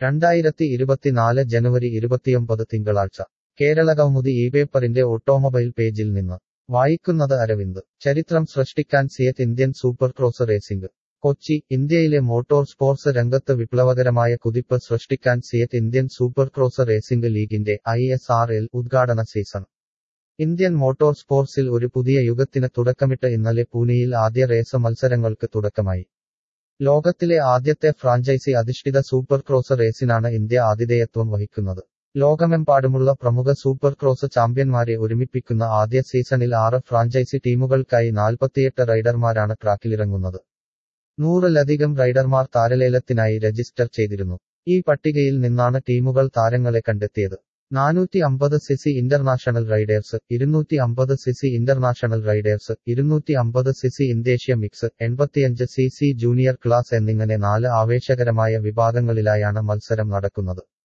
2024 ജനുവരി 29 തിങ്കളാഴ്ച കേരളകൗമുദി പേപ്പറിന്റെ ഓട്ടോമൊബൈൽ പേജിൽ നിന്ന് വായിക്കുന്നത് അരവിന്ദ്. ചരിത്രം സൃഷ്ടിക്കാൻ CEAT Indian supercross racing. Kochi. ഇന്ത്യയിലെ മോട്ടോർ സ്പോർട്സ് രംഗത്ത് വിപ്ലവകരമായ കുതിപ്പ് സൃഷ്ടിക്കാൻ സിയറ്റ് ഇന്ത്യൻ സൂപ്പർക്രോസ് റേസിംഗ് ലീഗിന്റെ ISRL ഉദ്ഘാടന സീസൺ. ഇന്ത്യൻ മോട്ടോർ സ്പോർട്സിൽ ഒരു പുതിയ യുഗത്തിന് തുടക്കമിട്ട് ഇന്നലെ പൂനെയിൽ ആദ്യ റേസ് മത്സരങ്ങൾക്ക് തുടക്കമായി. ലോകത്തിലെ ആദ്യത്തെ ഫ്രാഞ്ചൈസി അധിഷ്ഠിത സൂപ്പർക്രോസ് റേസിനാണ് ഇന്ത്യ ആതിഥേയത്വം വഹിക്കുന്നത്. ലോകമെമ്പാടുമുള്ള പ്രമുഖ സൂപ്പർക്രോസ് ചാമ്പ്യന്മാരെ ഒരുമിപ്പിക്കുന്ന ആദ്യ സീസണിൽ 6 ഫ്രാഞ്ചൈസി ടീമുകൾക്കായി 48 റൈഡർമാരാണ് ട്രാക്കിലിറങ്ങുന്നത്. 100-ലധികം റൈഡർമാർ താരലേലത്തിനായി രജിസ്റ്റർ ചെയ്തിരുന്നു. ഈ പട്ടികയിൽ നിന്നാണ് ടീമുകൾ താരങ്ങളെ കണ്ടെത്തിയത്. 450cc international riders, 250cc international riders, 250cc India Asia mix, 85cc junior class എന്നിങ്ങനെ 4 ആവേശകരമായ വിഭാഗങ്ങളിലായാണ് മത്സരം നടക്കുന്നത്.